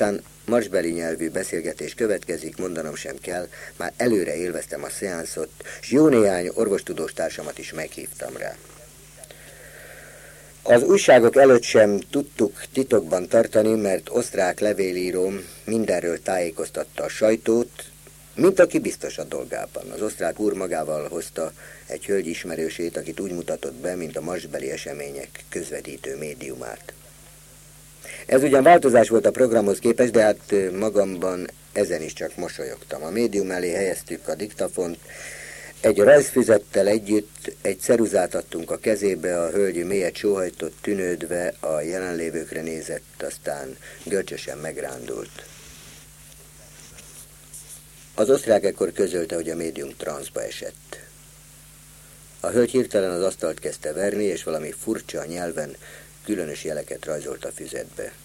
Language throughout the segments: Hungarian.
Aztán marsbeli nyelvű beszélgetés következik, mondanom sem kell, már előre élveztem a szeánszot, s jó néhány orvostudós társamat is meghívtam rá. Az újságok előtt sem tudtuk titokban tartani, mert osztrák levélíróm mindenről tájékoztatta a sajtót, mint aki biztos a dolgában. Az osztrák úr magával hozta egy hölgy ismerősét, akit úgy mutatott be, mint a marsbeli események közvetítő médiumát. Ez ugyan változás volt a programhoz képest, de hát magamban ezen is csak mosolyogtam. A médium elé helyeztük a diktafont, egy rajzfüzettel együtt egy ceruzát adtunk a kezébe, a hölgy mélyet sóhajtott, tűnődve a jelenlévőkre nézett, aztán görcsösen megrándult. Az osztrák ekkor közölte, hogy a médium transzba esett. A hölgy hirtelen az asztalt kezdte verni, és valami furcsa nyelven különös jeleket rajzolt a füzetbe.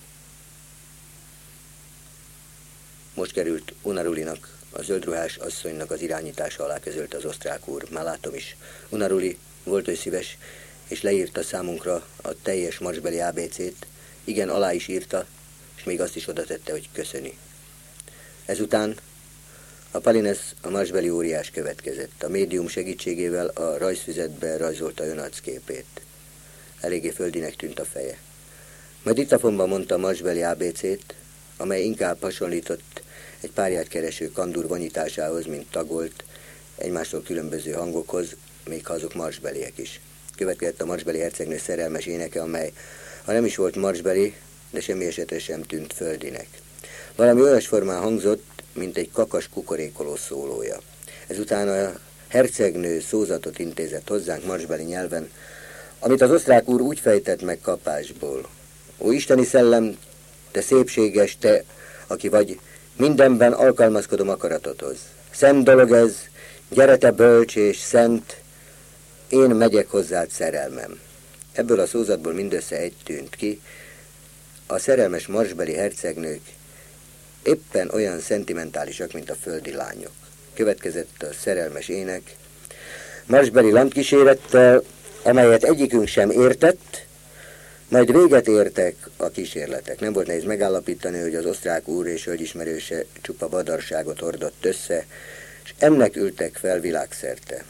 Most került Unarulinak, a zöldruhás asszonynak az irányítása alá, közölte az osztrák úr. Már látom is. Unaruli, volt ő szíves, és leírta számunkra a teljes marsbeli ABC-t. Igen, alá is írta, és még azt is oda tette, hogy köszöni. Ezután a Palines, a marsbeli óriás következett. A médium segítségével a rajzfüzetbe rajzolta önarcképét. Eléggé földinek tűnt a feje. Majd diktafonban mondta a marsbeli ABC-t, amely inkább hasonlított egy párját kereső kandúr vonyításához, mint tagolt egymástól különböző hangokhoz, még ha azok marsbeliek is. Következett a marsbeli hercegnő szerelmes éneke, amely, ha nem is volt marsbeli, de semmi esetre sem tűnt földinek. Valami olyas formán hangzott, mint egy kakas kukorékoló szólója. Ezután a hercegnő szózatot intézett hozzánk marsbeli nyelven, amit az osztrák úr úgy fejtett meg kapásból. Ó, isteni szellem, te szépséges, te, aki vagy, mindenben alkalmazkodom akaratodhoz. Szent dolog ez, gyere te bölcs és szent, én megyek hozzád szerelmem. Ebből a szózatból mindössze egy tűnt ki, a szerelmes marsbeli hercegnők éppen olyan szentimentálisak, mint a földi lányok. Következett a szerelmes ének, marsbeli landkísérettel, amelyet egyikünk sem értett, majd véget értek a kísérletek. Nem volt nehéz megállapítani, hogy az osztrák úr és hölgyismerőse csupa badarságot hordott össze, és ennek ültek fel világszerte.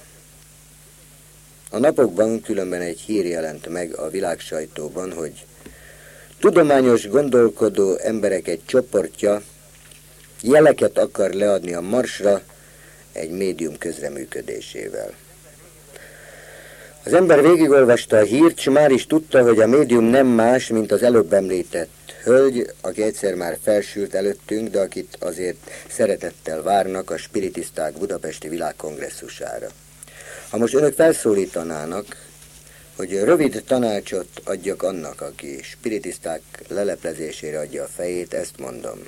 A napokban különben egy hír jelent meg a világsajtóban, hogy tudományos gondolkodó emberek egy csoportja jeleket akar leadni a Marsra egy médium közreműködésével. Az ember végigolvasta a hírt, s már is tudta, hogy a médium nem más, mint az előbb említett hölgy, aki egyszer már felsült előttünk, de akit azért szeretettel várnak a spiritiszták budapesti világkongresszusára. Ha most önök felszólítanának, hogy rövid tanácsot adjak annak, aki spiritiszták leleplezésére adja a fejét, ezt mondom.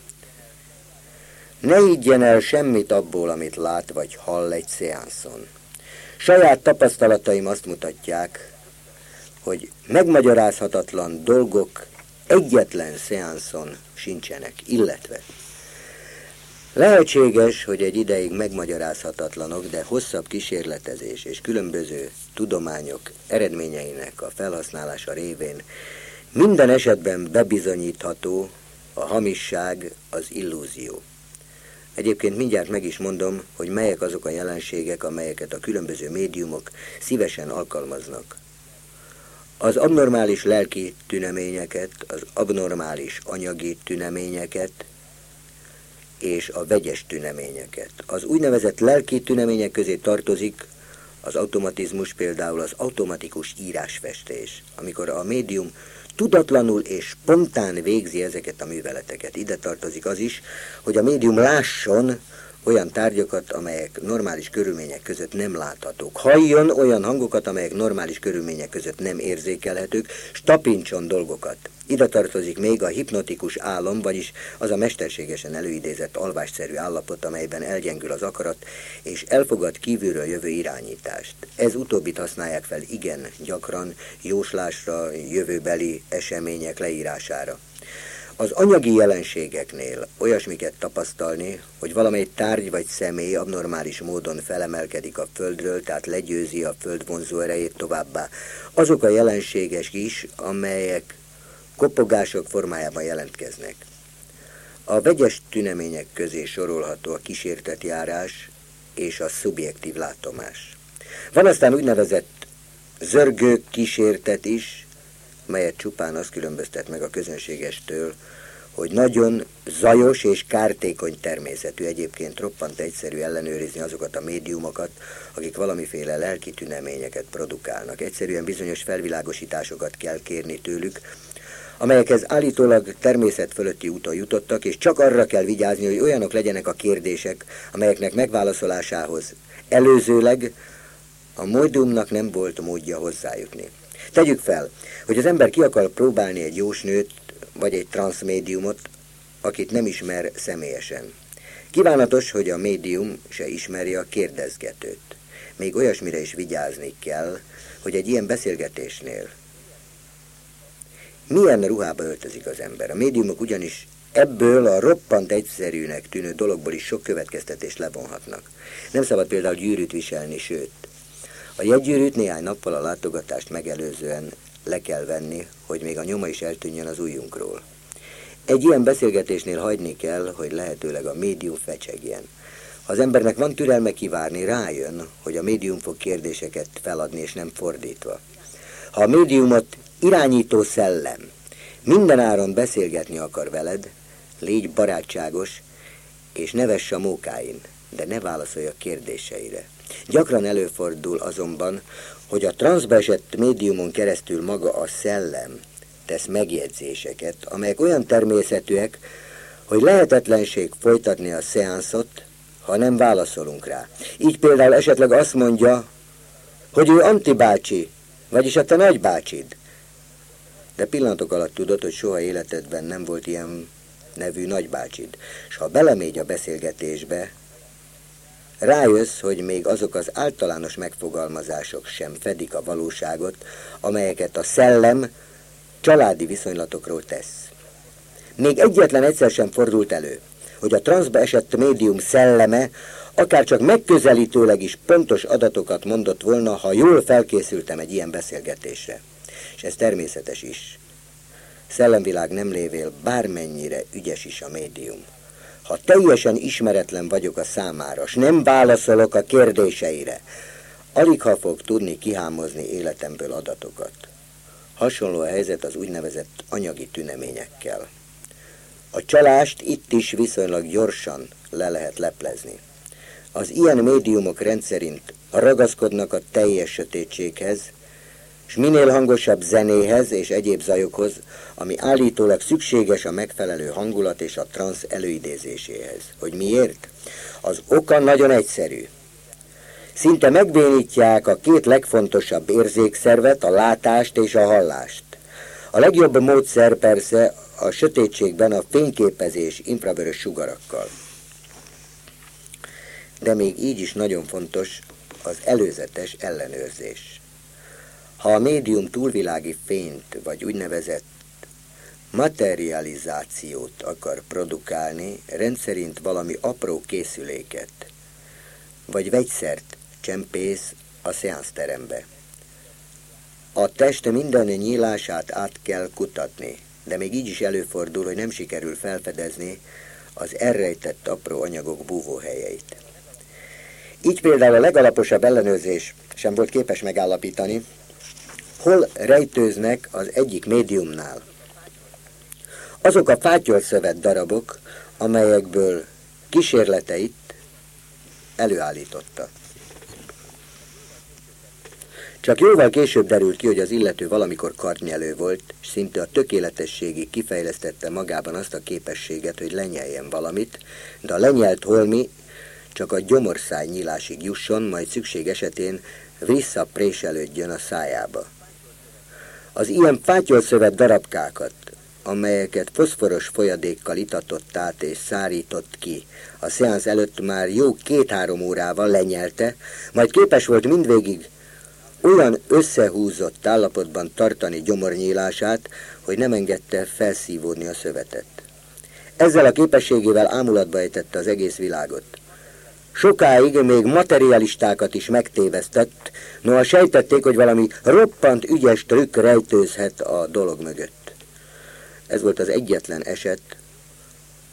Ne higgyen el semmit abból, amit lát vagy hall egy szeánszon. Saját tapasztalataim azt mutatják, hogy megmagyarázhatatlan dolgok egyetlen szeánszon sincsenek, illetve lehetséges, hogy egy ideig megmagyarázhatatlanok, de hosszabb kísérletezés és különböző tudományok eredményeinek a felhasználása révén minden esetben bebizonyítható a hamisság, az illúzió. Egyébként mindjárt meg is mondom, hogy melyek azok a jelenségek, amelyeket a különböző médiumok szívesen alkalmaznak. Az abnormális lelki tüneményeket, az abnormális anyagi tüneményeket és a vegyes tüneményeket. Az úgynevezett lelki tünemények közé tartozik az automatizmus, például az automatikus írásfestés, amikor a médium tudatlanul és spontán végzi ezeket a műveleteket. Ide tartozik az is, hogy a médium lásson olyan tárgyakat, amelyek normális körülmények között nem láthatók. Halljon olyan hangokat, amelyek normális körülmények között nem érzékelhetők, s tapintson dolgokat. Ide tartozik még a hipnotikus álom, vagyis az a mesterségesen előidézett alvásszerű állapot, amelyben elgyengül az akarat, és elfogad kívülről jövő irányítást. Ez utóbbit használják fel igen gyakran jóslásra, jövőbeli események leírására. Az anyagi jelenségeknél olyasmiket tapasztalni, hogy valamely tárgy vagy személy abnormális módon felemelkedik a földről, tehát legyőzi a föld vonzó erejét, továbbá azok a jelenségek is, amelyek kopogások formájában jelentkeznek. A vegyes tünemények közé sorolható a kísértetjárás és a szubjektív látomás. Van aztán úgynevezett zörgő kísértet is, melyet csupán az különböztet meg a közönségestől, hogy nagyon zajos és kártékony természetű, egyébként roppant egyszerű ellenőrizni azokat a médiumokat, akik valamiféle lelki tüneményeket produkálnak. Egyszerűen bizonyos felvilágosításokat kell kérni tőlük, amelyekhez állítólag természet fölötti úton jutottak, és csak arra kell vigyázni, hogy olyanok legyenek a kérdések, amelyeknek megválaszolásához előzőleg a médiumnak nem volt módja hozzájutni. Tegyük fel, hogy az ember ki akar próbálni egy jósnőt, vagy egy transzmédiumot, akit nem ismer személyesen. Kívánatos, hogy a médium se ismerje a kérdezgetőt. Még olyasmire is vigyázni kell, hogy egy ilyen beszélgetésnél milyen ruhába öltözik az ember. A médiumok ugyanis ebből a roppant egyszerűnek tűnő dologból is sok következtetést levonhatnak. Nem szabad például gyűrűt viselni, sőt, a jegygyűrűt néhány nappal a látogatást megelőzően le kell venni, hogy még a nyoma is eltűnjön az ujjunkról. Egy ilyen beszélgetésnél hagyni kell, hogy lehetőleg a médium fecsegjen. Ha az embernek van türelme kivárni, rájön, hogy a médium fog kérdéseket feladni, és nem fordítva. Ha a médiumot irányító szellem minden áron beszélgetni akar veled, légy barátságos, és ne vess a mókáin, de ne válaszolj a kérdéseire. Gyakran előfordul azonban, hogy a transzba esett médiumon keresztül maga a szellem tesz megjegyzéseket, amelyek olyan természetűek, hogy lehetetlenség folytatni a szeánszot, ha nem válaszolunk rá. Így például esetleg azt mondja, hogy ő Anti bácsi, vagyis a te nagybácsid. De pillanatok alatt tudod, hogy soha életedben nem volt ilyen nevű nagybácsid. És ha belemégy a beszélgetésbe, rájössz, hogy még azok az általános megfogalmazások sem fedik a valóságot, amelyeket a szellem családi viszonylatokról tesz. Még egyetlen egyszer sem fordult elő, hogy a transzba esett médium szelleme akárcsak megközelítőleg is pontos adatokat mondott volna, ha jól felkészültem egy ilyen beszélgetésre. És ez természetes is. Szellemvilág nem lévél, bármennyire ügyes is a médium. Ha teljesen ismeretlen vagyok a számára, s nem válaszolok a kérdéseire, aligha fog tudni kihámozni életemből adatokat. Hasonló a helyzet az úgynevezett anyagi tüneményekkel. A csalást itt is viszonylag gyorsan le lehet leplezni. Az ilyen médiumok rendszerint ragaszkodnak a teljes sötétséghez, és minél hangosabb zenéhez és egyéb zajokhoz, ami állítólag szükséges a megfelelő hangulat és a transz előidézéséhez. Hogy miért? Az oka nagyon egyszerű. Szinte megbénítják a két legfontosabb érzékszervet, a látást és a hallást. A legjobb módszer persze a sötétségben a fényképezés infravörös sugarakkal. De még így is nagyon fontos az előzetes ellenőrzés. Ha a médium túlvilági fényt, vagy úgynevezett materializációt akar produkálni, rendszerint valami apró készüléket, vagy vegyszert csempész a szeánszterembe. A test minden nyílását át kell kutatni, de még így is előfordul, hogy nem sikerül felfedezni az elrejtett apró anyagok búvóhelyeit. Így például a legalaposabb ellenőrzés sem volt képes megállapítani, hol rejtőznek az egyik médiumnál azok a fátyolszövet darabok, amelyekből kísérleteit előállította. Csak jóval később derült ki, hogy az illető valamikor kartnyelő volt, és szinte a tökéletességig kifejlesztette magában azt a képességet, hogy lenyeljen valamit, de a lenyelt holmi csak a gyomorszáj nyílásig jusson, majd szükség esetén visszapréselődjön a szájába. Az ilyen fátyolszövet darabkákat, amelyeket foszforos folyadékkal itatott át és szárított ki, a szeánsz előtt már jó 2-3 órával lenyelte, majd képes volt mindvégig olyan összehúzott állapotban tartani gyomornyílását, hogy nem engedte felszívódni a szövetet. Ezzel a képességével ámulatba ejtette az egész világot. Sokáig még materialistákat is megtévesztett, noha sejtették, hogy valami roppant ügyes trükk rejtőzhet a dolog mögött. Ez volt az egyetlen eset,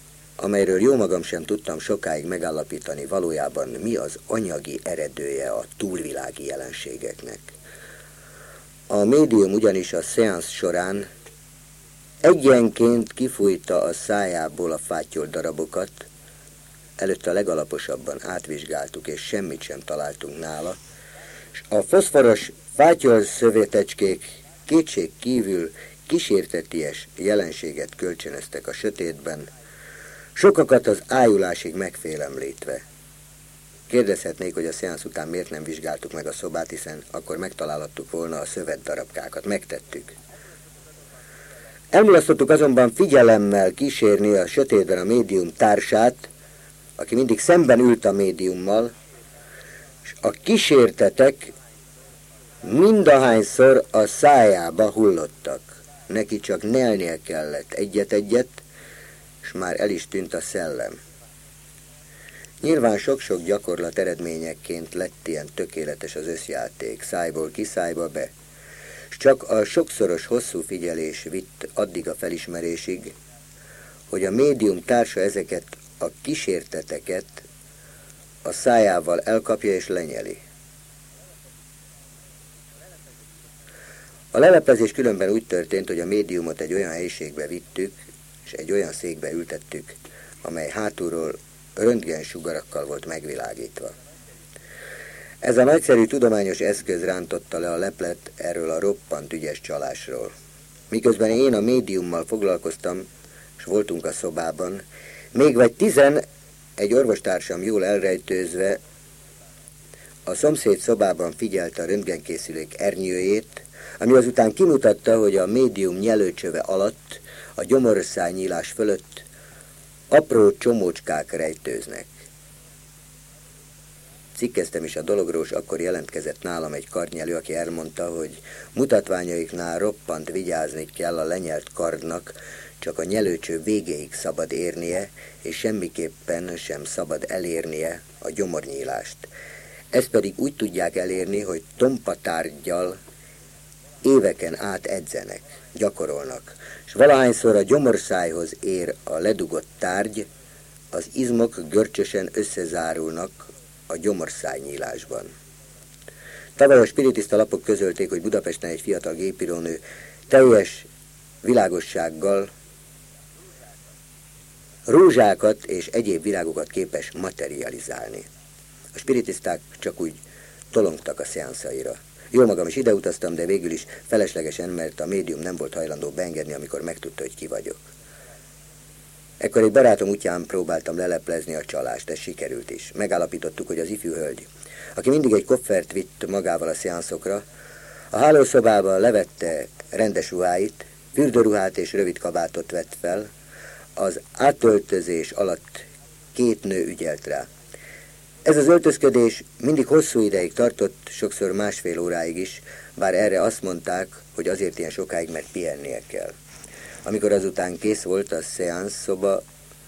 amelyről jómagam sem tudtam sokáig megállapítani valójában mi az anyagi eredője a túlvilági jelenségeknek. A médium ugyanis a szeánsz során egyenként kifújta a szájából a fátyol darabokat, előtte a legalaposabban átvizsgáltuk, és semmit sem találtunk nála, és a foszforos fátyol szövetecskék kétség kívül kísérteties jelenséget kölcsönöztek a sötétben, sokakat az ájulásig megfélemlítve. Kérdezhetnék, hogy a szeánsz után miért nem vizsgáltuk meg a szobát, hiszen akkor megtalálhattuk volna a szövetdarabkákat. Megtettük. Elmulasztottuk azonban figyelemmel kísérni a sötétben a médium társát, aki mindig szemben ült a médiummal, és a kísértetek mindahányszor a szájába hullottak. Neki csak nelnie kellett egyet-egyet, és már el is tűnt a szellem. Nyilván sok-sok gyakorlat eredményeként lett ilyen tökéletes az összjáték, szájból ki, szájba be. És csak a sokszoros hosszú figyelés vitt addig a felismerésig, hogy a médium társa ezeket a kísérteteket a szájával elkapja és lenyeli. A leleplezés különben úgy történt, hogy a médiumot egy olyan helyiségbe vittük, és egy olyan székbe ültettük, amely hátulról röntgensugarakkal volt megvilágítva. Ez a nagyszerű tudományos eszköz rántotta le a leplet erről a roppant ügyes csalásról. Miközben én a médiummal foglalkoztam, és voltunk a szobában, még vagy 10 egy orvostársam jól elrejtőzve a szomszéd szobában figyelte a röntgenkészülék ernyőjét, ami azután kimutatta, hogy a médium nyelőcsöve alatt, a gyomorszájnyílás fölött apró csomócskák rejtőznek. Cikkeztem is a dologról, és akkor jelentkezett nálam egy karnyelő, aki elmondta, hogy mutatványaiknál roppant vigyázni kell a lenyelt kardnak, csak a nyelőcső végéig szabad érnie, és semmiképpen sem szabad elérnie a gyomornyílást. Ezt pedig úgy tudják elérni, hogy tompa tárggyal éveken át edzenek, gyakorolnak, és valahányszor a gyomorszájhoz ér a ledugott tárgy, az izmok görcsösen összezárulnak a gyomorszájnyílásban. Tavaly a spiritista lapok közölték, hogy Budapesten egy fiatal gépírónő teljes világossággal rózsákat és egyéb virágokat képes materializálni. A spiritisták csak úgy tolongtak a szeanszaira. Jól magam is ideutaztam, de végül is feleslegesen, mert a médium nem volt hajlandó beengedni, amikor megtudta, hogy ki vagyok. Ekkor egy barátom útján próbáltam leleplezni a csalást, ez sikerült is. Megállapítottuk, hogy az ifjú hölgy, aki mindig egy koffert vitt magával a szeanszokra, a hálószobában levette rendes ruháit, fürdőruhát és rövid kabátot vett fel, az átöltözés alatt 2 nő ügyelt rá. Ez az öltözködés mindig hosszú ideig tartott, sokszor 1,5 óráig is, bár erre azt mondták, hogy azért ilyen sokáig, mert pihennie kell. Amikor azután kész volt a szeánsz szoba,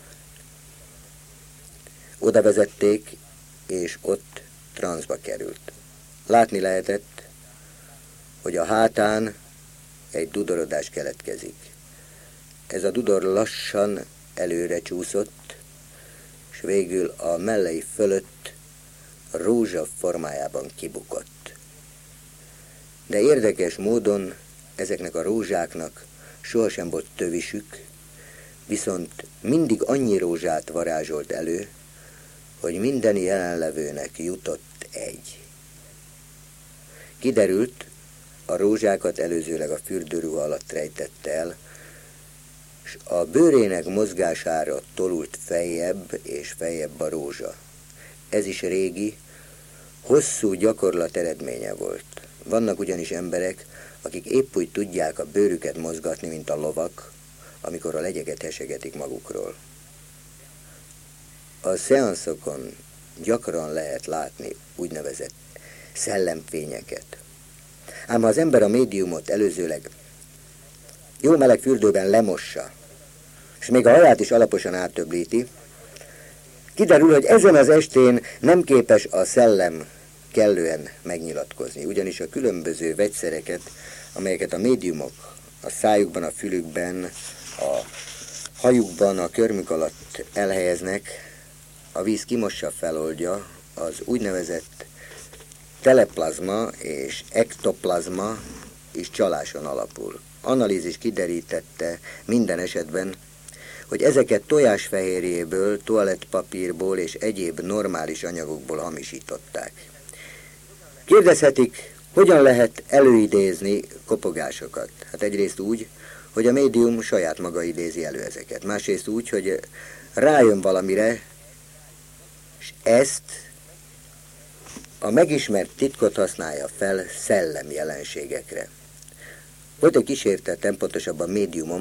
oda vezették, és ott transzba került. Látni lehetett, hogy a hátán egy dudorodás keletkezik. Ez a dudor lassan előre csúszott, és végül a mellei fölött a rózsa formájában kibukott. De érdekes módon ezeknek a rózsáknak sohasem volt tövisük, viszont mindig annyi rózsát varázsolt elő, hogy minden jelenlevőnek jutott egy. Kiderült, a rózsákat előzőleg a fürdőruha alatt rejtette el, és a bőrének mozgására tolult feljebb és feljebb a rózsa. Ez is régi, hosszú gyakorlat eredménye volt. Vannak ugyanis emberek, akik épp úgy tudják a bőrüket mozgatni, mint a lovak, amikor a legyeget hesegetik magukról. A szeanszokon gyakran lehet látni úgynevezett szellemfényeket. Ám ha az ember a médiumot előzőleg jó meleg fürdőben lemossa, és még a haját is alaposan átöblíti, kiderül, hogy ezen az estén nem képes a szellem kellően megnyilatkozni, ugyanis a különböző vegyszereket, amelyeket a médiumok a szájukban, a fülükben, a hajukban a körmük alatt elhelyeznek, a víz kimossa, feloldja, az úgynevezett teleplazma és ektoplazma is csaláson alapul. Analízis kiderítette minden esetben, hogy ezeket tojásfehérjéből, toalettpapírból és egyéb normális anyagokból hamisították. Kérdezhetik, hogyan lehet előidézni kopogásokat? Hát egyrészt úgy, hogy a médium saját maga idézi elő ezeket. Másrészt úgy, hogy rájön valamire, és ezt a megismert titkot használja fel szellemjelenségekre. Volt egy kísértetem, pontosabban médiumom,